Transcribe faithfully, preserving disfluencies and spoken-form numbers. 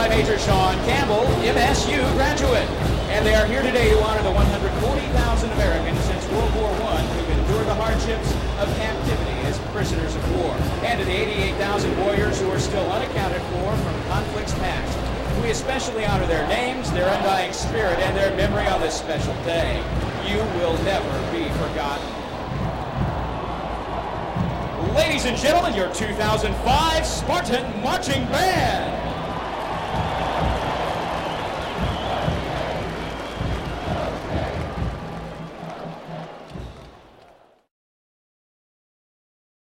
by Major Sean Campbell, M S U graduate. And they are here today to honor the one hundred forty thousand Americans since World War One who've endured the hardships of captivity as prisoners of war, and to the eighty-eight thousand warriors who are still unaccounted for from conflicts past. We especially honor their names, their undying spirit, and their memory on this special day. You will never be forgotten. Ladies and gentlemen, your two thousand five Spartan Marching Band.